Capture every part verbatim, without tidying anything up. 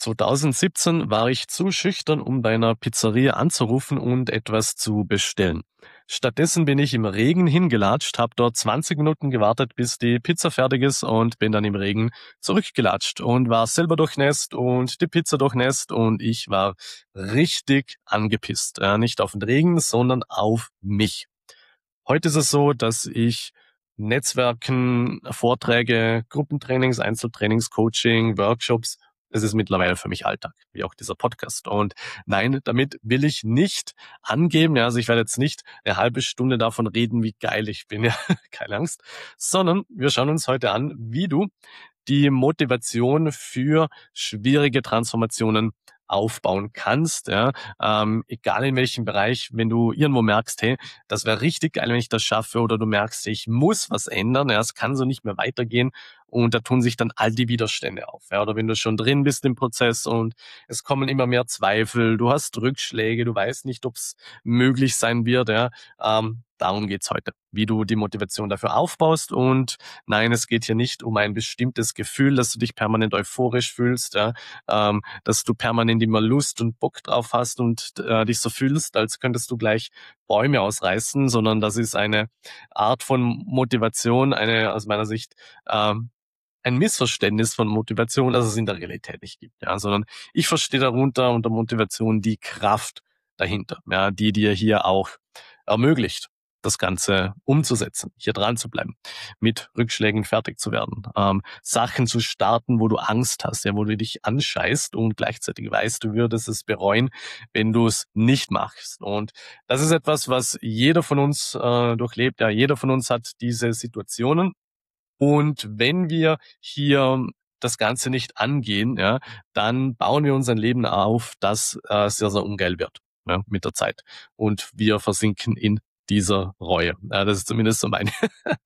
zwanzig siebzehn war ich zu schüchtern, um bei einer Pizzeria anzurufen und etwas zu bestellen. Stattdessen bin ich im Regen hingelatscht, habe dort zwanzig Minuten gewartet, bis die Pizza fertig ist und bin dann im Regen zurückgelatscht und war selber durchnässt und die Pizza durchnässt und ich war richtig angepisst. Ja, nicht auf den Regen, sondern auf mich. Heute ist es so, dass ich Netzwerken, Vorträge, Gruppentrainings, Einzeltrainings, Coaching, Workshops, es ist mittlerweile für mich Alltag, wie auch dieser Podcast. Und nein, damit will ich nicht angeben, ja, also ich werde jetzt nicht eine halbe Stunde davon reden, wie geil ich bin, ja, keine Angst, sondern wir schauen uns heute an, wie du die Motivation für schwierige Transformationen aufbauen kannst, ja, ähm, egal in welchem Bereich, wenn du irgendwo merkst, hey, das wäre richtig geil, wenn ich das schaffe, oder du merkst, ich muss was ändern, ja, es kann so nicht mehr weitergehen und da tun sich dann all die Widerstände auf, ja, oder wenn du schon drin bist im Prozess und es kommen immer mehr Zweifel, du hast Rückschläge, du weißt nicht, ob es möglich sein wird, ja, ähm, darum geht's heute, wie du die Motivation dafür aufbaust. Und nein, es geht hier nicht um ein bestimmtes Gefühl, dass du dich permanent euphorisch fühlst, ja, ähm, dass du permanent immer Lust und Bock drauf hast und äh, dich so fühlst, als könntest du gleich Bäume ausreißen, sondern das ist eine Art von Motivation, eine aus meiner Sicht ähm, ein Missverständnis von Motivation, das es in der Realität nicht gibt, ja, sondern ich verstehe darunter unter Motivation die Kraft dahinter, ja, die dir hier auch ermöglicht, das Ganze umzusetzen, hier dran zu bleiben, mit Rückschlägen fertig zu werden, ähm, Sachen zu starten, wo du Angst hast, ja, wo du dich anscheißt und gleichzeitig weißt, du würdest es bereuen, wenn du es nicht machst. Und das ist etwas, was jeder von uns äh, durchlebt. Ja, jeder von uns hat diese Situationen. Und wenn wir hier das Ganze nicht angehen, ja, dann bauen wir uns ein Leben auf, das äh, sehr, sehr ungeil wird, ja, mit der Zeit. Und wir versinken in dieser Reue. Ja, das ist zumindest so meine,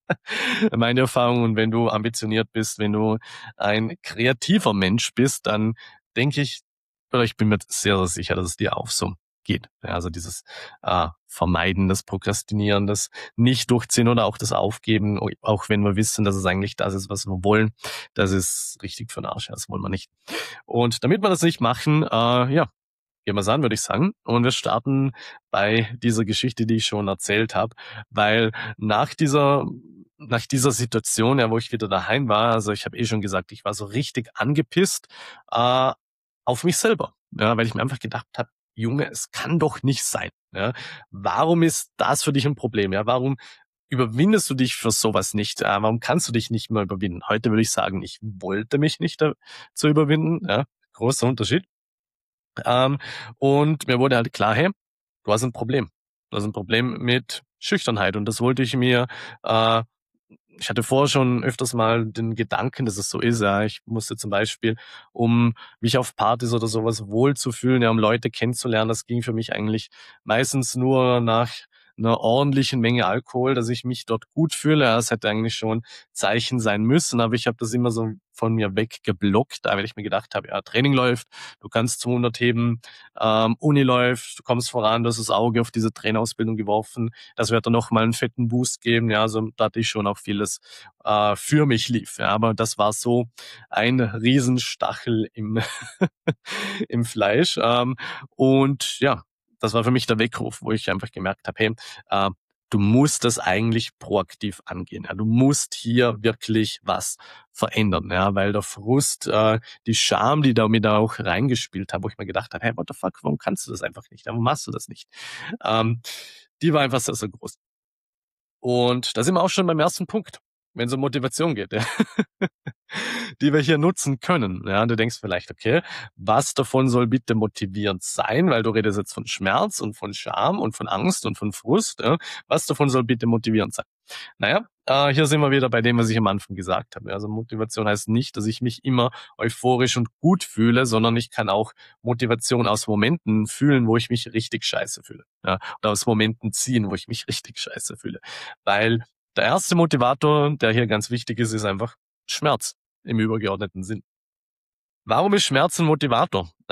meine Erfahrung. Und wenn du ambitioniert bist, wenn du ein kreativer Mensch bist, dann denke ich, oder ich bin mir sehr, sehr sicher, dass es dir auch so geht. Ja, also dieses äh, Vermeiden, das Prokrastinieren, das Nicht-Durchziehen oder auch das Aufgeben, auch wenn wir wissen, dass es eigentlich das ist, was wir wollen, das ist richtig für den Arsch. Das wollen wir nicht. Und damit wir das nicht machen, äh, ja, gehen wir es an, würde ich sagen. Und wir starten bei dieser Geschichte, die ich schon erzählt habe, weil nach dieser nach dieser Situation, ja, wo ich wieder daheim war, also ich habe eh schon gesagt, ich war so richtig angepisst äh, auf mich selber, ja, weil ich mir einfach gedacht habe, Junge, es kann doch nicht sein. Ja, warum ist das für dich ein Problem? Ja, warum überwindest du dich für sowas nicht? Äh, warum kannst du dich nicht mehr überwinden? Heute würde ich sagen, ich wollte mich nicht dazu überwinden. Ja, großer Unterschied. Ähm, und mir wurde halt klar, hey, du hast ein Problem. Du hast ein Problem mit Schüchternheit. Und das wollte ich mir, äh, ich hatte vorher schon öfters mal den Gedanken, dass es so ist. Ja, ich musste zum Beispiel, um mich auf Partys oder sowas wohlzufühlen, ja, um Leute kennenzulernen, das ging für mich eigentlich meistens nur nach einer ordentlichen Menge Alkohol, dass ich mich dort gut fühle. Ja, es hätte eigentlich schon Zeichen sein müssen, aber ich habe das immer so von mir weggeblockt, da weil ich mir gedacht habe, ja, Training läuft, du kannst zweihundert heben, ähm, Uni läuft, du kommst voran, du hast das Auge auf diese Trainerausbildung geworfen, das wird dann nochmal einen fetten Boost geben, ja, also da hatte ich schon auch vieles äh, für mich lief, ja, aber das war so ein Riesenstachel im, im Fleisch, ähm, und ja, das war für mich der Weckruf, wo ich einfach gemerkt habe, hey, äh, du musst das eigentlich proaktiv angehen. Ja. Du musst hier wirklich was verändern, ja, weil der Frust, äh, die Scham, die da mir da auch reingespielt hat, wo ich mir gedacht habe, hey, what the fuck, warum kannst du das einfach nicht? Warum machst du das nicht? Ähm, die war einfach sehr, sehr groß. Und da sind wir auch schon beim ersten Punkt, wenn es um Motivation geht, ja, die wir hier nutzen können. Ja, du denkst vielleicht, okay, was davon soll bitte motivierend sein? Weil du redest jetzt von Schmerz und von Scham und von Angst und von Frust. Ja? Was davon soll bitte motivierend sein? Naja, äh, hier sind wir wieder bei dem, was ich am Anfang gesagt habe. Also Motivation heißt nicht, dass ich mich immer euphorisch und gut fühle, sondern ich kann auch Motivation aus Momenten fühlen, wo ich mich richtig scheiße fühle. Ja? Oder aus Momenten ziehen, wo ich mich richtig scheiße fühle. Weil der erste Motivator, der hier ganz wichtig ist, ist einfach Schmerz im übergeordneten Sinn. Warum ist Schmerz ein Motivator? Naja,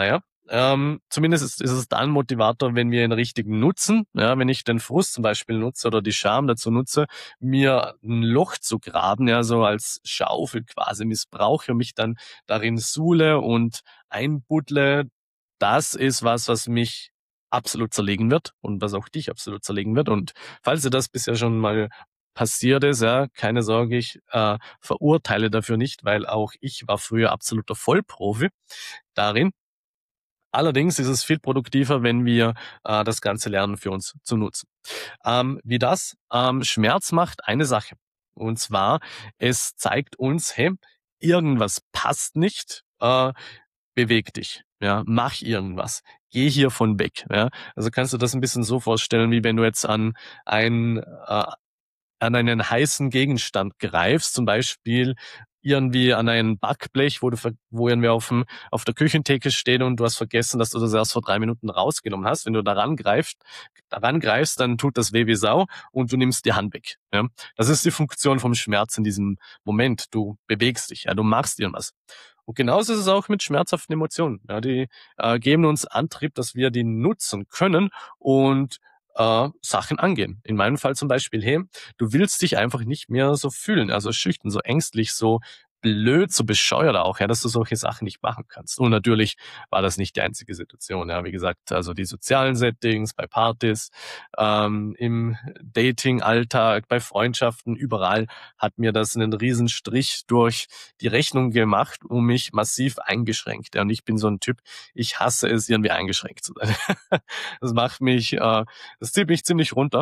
Ähm, zumindest ist ist es dann Motivator, wenn wir ihn richtig nutzen. Ja, wenn ich den Frust zum Beispiel nutze oder die Scham dazu nutze, mir ein Loch zu graben, ja, so als Schaufel quasi missbrauche und mich dann darin suhle und einbuddle. Das ist was, was mich absolut zerlegen wird und was auch dich absolut zerlegen wird. Und falls dir das bisher schon mal passiert ist, ja, keine Sorge, ich äh, verurteile dafür nicht, weil auch ich war früher absoluter Vollprofi darin. Allerdings ist es viel produktiver, wenn wir äh, das Ganze lernen, für uns zu nutzen. Ähm, wie das ähm, Schmerz macht, eine Sache. Und zwar, es zeigt uns, hey, irgendwas passt nicht, äh, beweg dich, ja, mach irgendwas, geh hiervon weg. Ja. Also kannst du das ein bisschen so vorstellen, wie wenn du jetzt an ein äh, an einen heißen Gegenstand greifst, zum Beispiel irgendwie an ein Backblech, wo du ver- wo irgendwie auf, dem, auf der Küchentheke steht und du hast vergessen, dass du das erst vor drei Minuten rausgenommen hast. Wenn du daran greifst, daran greifst, dann tut das weh wie Sau und du nimmst die Hand weg. Ja? Das ist die Funktion vom Schmerz in diesem Moment. Du bewegst dich, ja, du machst irgendwas. Und genauso ist es auch mit schmerzhaften Emotionen. Ja, die äh, geben uns Antrieb, dass wir die nutzen können und äh, Sachen angehen. In meinem Fall zum Beispiel, hey, du willst dich einfach nicht mehr so fühlen, also schüchtern, so ängstlich, so blöd, so bescheuert auch, ja, dass du solche Sachen nicht machen kannst. Und natürlich war das nicht die einzige Situation, ja, wie gesagt, also die sozialen Settings, bei Partys, ähm, im Dating-Alltag, bei Freundschaften, überall hat mir das einen riesen Strich durch die Rechnung gemacht und mich massiv eingeschränkt. Ja, und ich bin so ein Typ, ich hasse es, irgendwie eingeschränkt zu sein. Das macht mich, äh, das zieht mich ziemlich runter.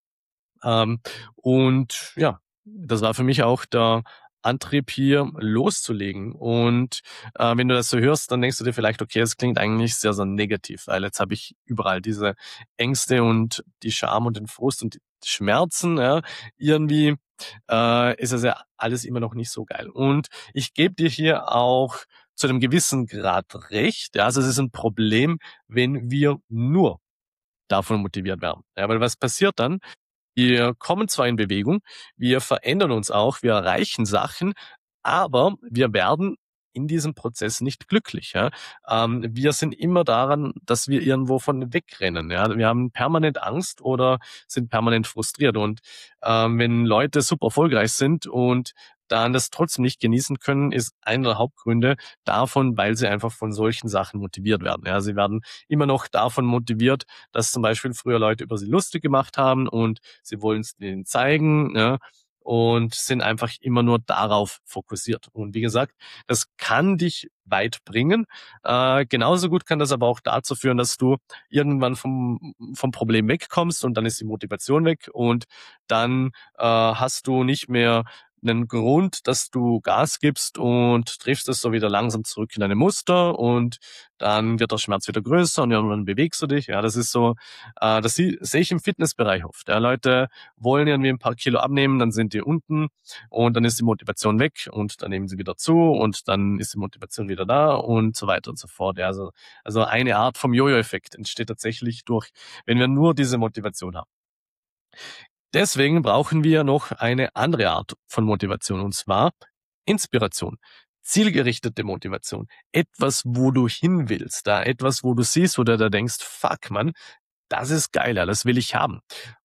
Ähm, und ja, das war für mich auch der Antrieb hier loszulegen. Und äh, wenn du das so hörst, dann denkst du dir vielleicht, okay, es klingt eigentlich sehr, sehr negativ, weil jetzt habe ich überall diese Ängste und die Scham und den Frust und die Schmerzen. Ja, irgendwie äh, ist das ja alles immer noch nicht so geil. Und ich gebe dir hier auch zu einem gewissen Grad recht. Ja, also es ist ein Problem, wenn wir nur davon motiviert werden. Ja, weil was passiert dann? Wir kommen zwar in Bewegung, wir verändern uns auch, wir erreichen Sachen, aber wir werden in diesem Prozess nicht glücklich. Ja? Ähm, wir sind immer daran, dass wir irgendwo von wegrennen. Ja? Wir haben permanent Angst oder sind permanent frustriert. Und ähm, wenn Leute super erfolgreich sind und dann das trotzdem nicht genießen können, ist einer der Hauptgründe davon, weil sie einfach von solchen Sachen motiviert werden. Ja, sie werden immer noch davon motiviert, dass zum Beispiel früher Leute über sie lustig gemacht haben und sie wollen es denen zeigen, ja, und sind einfach immer nur darauf fokussiert. Und wie gesagt, das kann dich weit bringen. Äh, genauso gut kann das aber auch dazu führen, dass du irgendwann vom, vom Problem wegkommst und dann ist die Motivation weg und dann äh, hast du nicht mehr einen Grund, dass du Gas gibst und triffst es so wieder langsam zurück in deine Muster und dann wird der Schmerz wieder größer und irgendwann bewegst du dich. Ja, das ist so, äh, das sehe ich im Fitnessbereich oft. Ja, Leute wollen irgendwie ein paar Kilo abnehmen, dann sind die unten und dann ist die Motivation weg und dann nehmen sie wieder zu und dann ist die Motivation wieder da und so weiter und so fort. Ja, also, also eine Art vom Jojo-Effekt entsteht tatsächlich durch, wenn wir nur diese Motivation haben. Deswegen brauchen wir noch eine andere Art von Motivation, und zwar Inspiration. Zielgerichtete Motivation. Etwas, wo du hin willst, da etwas, wo du siehst, wo du da denkst, fuck, man, das ist geiler, das will ich haben.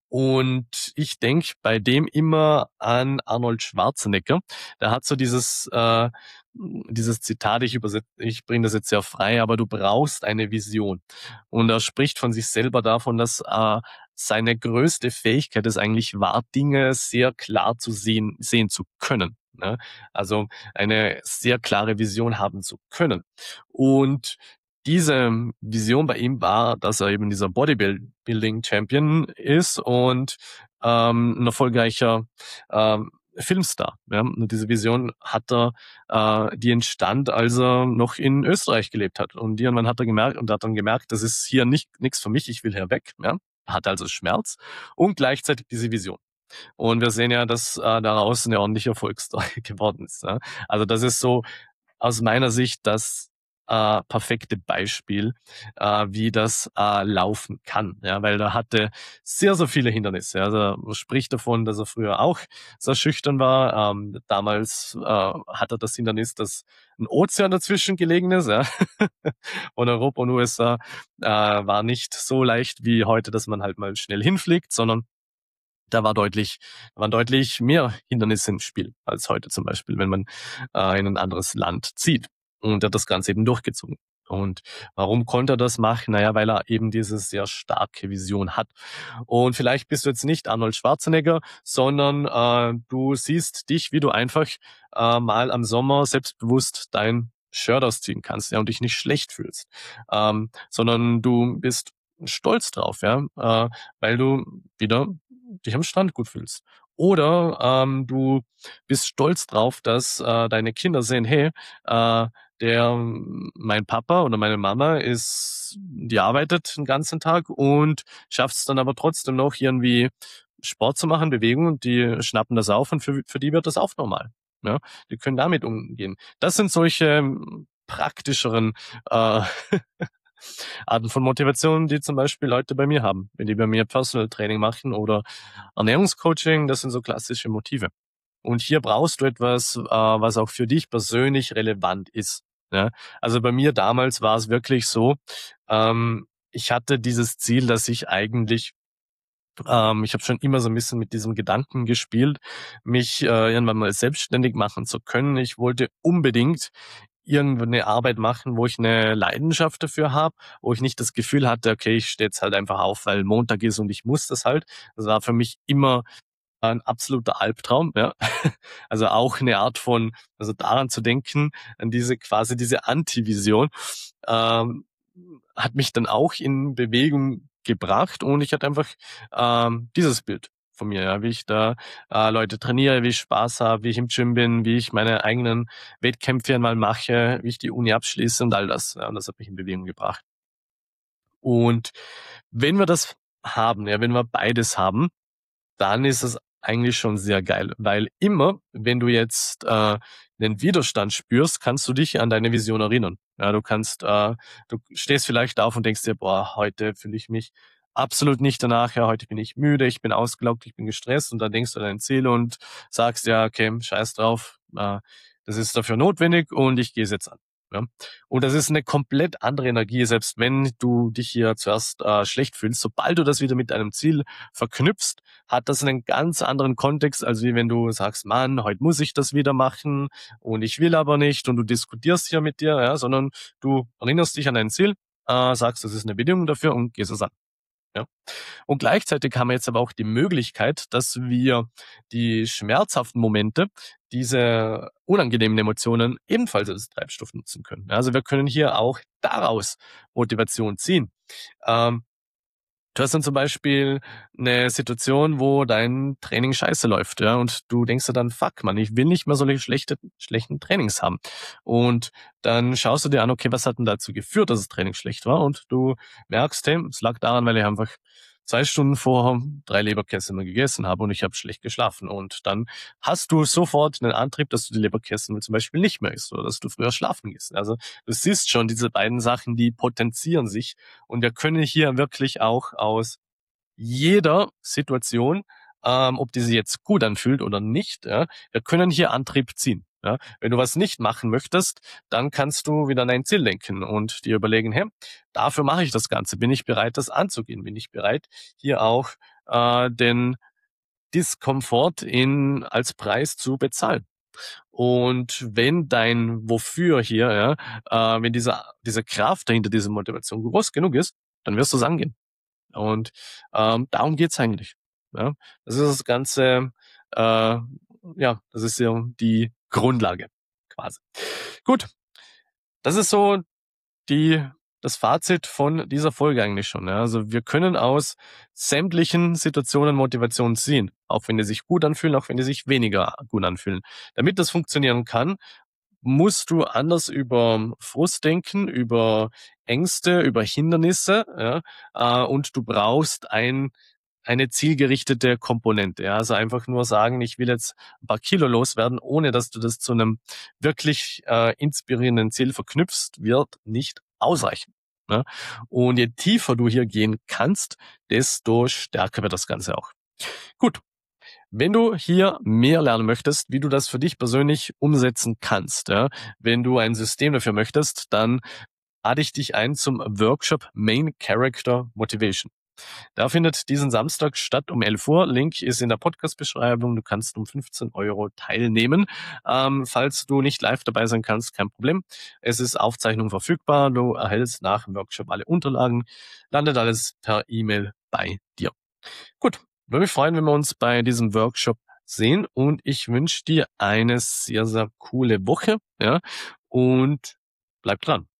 Und ich denke bei dem immer an Arnold Schwarzenegger. Der hat so dieses, äh, dieses Zitat, ich übersetze, ich bringe das jetzt sehr frei, aber du brauchst eine Vision. Und er spricht von sich selber davon, dass äh, seine größte Fähigkeit es eigentlich war, Dinge sehr klar zu sehen, sehen zu können. Ne? Also eine sehr klare Vision haben zu können. Und diese Vision bei ihm war, dass er eben dieser Bodybuilding-Champion ist und ähm, ein erfolgreicher ähm, Filmstar. Ja? Und diese Vision hat er, äh, die entstand, als er noch in Österreich gelebt hat. Und irgendwann hat er gemerkt und hat dann gemerkt, das ist hier nicht nichts für mich, ich will hier weg. Ja? Hat also Schmerz und gleichzeitig diese Vision. Und wir sehen ja, dass äh, daraus eine ordentliche Erfolgsstory geworden ist. Ja? Also das ist so aus meiner Sicht das äh, perfekte Beispiel, äh, wie das äh, laufen kann. Ja, weil er hatte sehr, sehr viele Hindernisse. Also man spricht davon, dass er früher auch sehr schüchtern war. Ähm, damals äh, hatte das Hindernis, dass ein Ozean dazwischen gelegen ist. Ja. Und Europa und U S A äh, war nicht so leicht wie heute, dass man halt mal schnell hinfliegt, sondern da war deutlich, waren deutlich mehr Hindernisse im Spiel als heute zum Beispiel, wenn man äh, in ein anderes Land zieht. Und er hat das Ganze eben durchgezogen. Und warum konnte er das machen? Naja, weil er eben diese sehr starke Vision hat. Und vielleicht bist du jetzt nicht Arnold Schwarzenegger, sondern äh, du siehst dich, wie du einfach äh, mal am Sommer selbstbewusst dein Shirt ausziehen kannst, ja, und dich nicht schlecht fühlst, ähm, sondern du bist stolz drauf, ja, äh, weil du wieder dich am Strand gut fühlst. Oder ähm, du bist stolz drauf, dass äh, deine Kinder sehen, hey, äh, der mein Papa oder meine Mama ist, die arbeitet den ganzen Tag und schafft es dann aber trotzdem noch irgendwie Sport zu machen, Bewegung, und die schnappen das auf und für, für die wird das auch normal. Ja, die können damit umgehen. Das sind solche ähm, praktischeren äh, Arten von Motivation, die zum Beispiel Leute bei mir haben, wenn die bei mir Personal Training machen oder Ernährungscoaching. Das sind so klassische Motive. Und hier brauchst du etwas, äh, was auch für dich persönlich relevant ist. Ja? Also bei mir damals war es wirklich so, ähm, ich hatte dieses Ziel, dass ich eigentlich, ähm, ich habe schon immer so ein bisschen mit diesem Gedanken gespielt, mich äh, irgendwann mal selbstständig machen zu können. Ich wollte unbedingt irgendeine Arbeit machen, wo ich eine Leidenschaft dafür habe, wo ich nicht das Gefühl hatte, okay, ich stehe jetzt halt einfach auf, weil Montag ist und ich muss das halt. Das war für mich immer ein absoluter Albtraum, ja. Also auch eine Art von, also daran zu denken, an diese quasi diese Antivision, ähm, hat mich dann auch in Bewegung gebracht, und ich hatte einfach ähm, dieses Bild von mir, ja, wie ich da äh, Leute trainiere, wie ich Spaß habe, wie ich im Gym bin, wie ich meine eigenen Wettkämpfe einmal mache, wie ich die Uni abschließe und all das. Ja, und das hat mich in Bewegung gebracht. Und wenn wir das haben, ja, wenn wir beides haben, dann ist es eigentlich schon sehr geil, weil immer, wenn du jetzt äh, einen Widerstand spürst, kannst du dich an deine Vision erinnern. Ja, du kannst, äh, du stehst vielleicht auf und denkst dir, boah, heute fühle ich mich absolut nicht danach, ja, heute bin ich müde, ich bin ausgelaugt, ich bin gestresst, und dann denkst du an dein Ziel und sagst, ja, okay, scheiß drauf, äh, das ist dafür notwendig und ich gehe es jetzt an. Ja. Und das ist eine komplett andere Energie, selbst wenn du dich hier zuerst äh, schlecht fühlst. Sobald du das wieder mit einem Ziel verknüpfst, hat das einen ganz anderen Kontext, als wie wenn du sagst, Mann, heute muss ich das wieder machen und ich will aber nicht, und du diskutierst hier mit dir, ja, sondern du erinnerst dich an dein Ziel, äh, sagst, das ist eine Bedingung dafür und gehst es an. Ja. Und gleichzeitig haben wir jetzt aber auch die Möglichkeit, dass wir die schmerzhaften Momente, diese unangenehmen Emotionen ebenfalls als Treibstoff nutzen können. Also wir können hier auch daraus Motivation ziehen. Ähm, Du hast dann zum Beispiel eine Situation, wo dein Training scheiße läuft, ja, und du denkst dir dann, fuck, man, ich will nicht mehr solche schlechte, schlechten Trainings haben. Und dann schaust du dir an, okay, was hat denn dazu geführt, dass das Training schlecht war? Und du merkst, hey, es lag daran, weil ich einfach zwei Stunden vorher drei Leberkäse mehr gegessen habe und ich habe schlecht geschlafen. Und dann hast du sofort einen Antrieb, dass du die Leberkäse zum Beispiel nicht mehr isst oder dass du früher schlafen gehst. Also du siehst schon, diese beiden Sachen, die potenzieren sich. Und wir können hier wirklich auch aus jeder Situation, ähm, ob die sich jetzt gut anfühlt oder nicht, ja, wir können hier Antrieb ziehen. Ja. Wenn du was nicht machen möchtest, dann kannst du wieder an dein Ziel lenken und dir überlegen, hey, dafür mache ich das Ganze. Bin ich bereit, das anzugehen? Bin ich bereit, hier auch äh, den Diskomfort in, als Preis zu bezahlen? Und wenn dein Wofür hier, ja, äh, wenn diese, diese Kraft dahinter, diese Motivation groß genug ist, dann wirst du es angehen. Und ähm, darum geht's eigentlich. Ja? Das ist das Ganze, äh, ja, das ist ja die Grundlage quasi. Gut, das ist so die das Fazit von dieser Folge eigentlich schon. Ja? Also wir können aus sämtlichen Situationen Motivation ziehen, auch wenn die sich gut anfühlen, auch wenn die sich weniger gut anfühlen. Damit das funktionieren kann, musst du anders über Frust denken, über Ängste, über Hindernisse, ja, äh, und du brauchst ein eine zielgerichtete Komponente. Ja, also einfach nur sagen, ich will jetzt ein paar Kilo loswerden, ohne dass du das zu einem wirklich äh, inspirierenden Ziel verknüpfst, wird nicht ausreichen. Ne? Und je tiefer du hier gehen kannst, desto stärker wird das Ganze auch. Gut. Wenn du hier mehr lernen möchtest, wie du das für dich persönlich umsetzen kannst, ja, wenn du ein System dafür möchtest, dann lade ich dich ein zum Workshop Main Character Motivation. Der findet diesen Samstag statt um elf Uhr. Link ist in der Podcast-Beschreibung. Du kannst um fünfzehn Euro teilnehmen. Ähm, falls du nicht live dabei sein kannst, kein Problem. Es ist Aufzeichnung verfügbar. Du erhältst nach dem Workshop alle Unterlagen. Landet alles per E-Mail bei dir. Gut, würde mich freuen, wenn wir uns bei diesem Workshop sehen. Und ich wünsche dir eine sehr, sehr coole Woche. Ja, und bleib dran.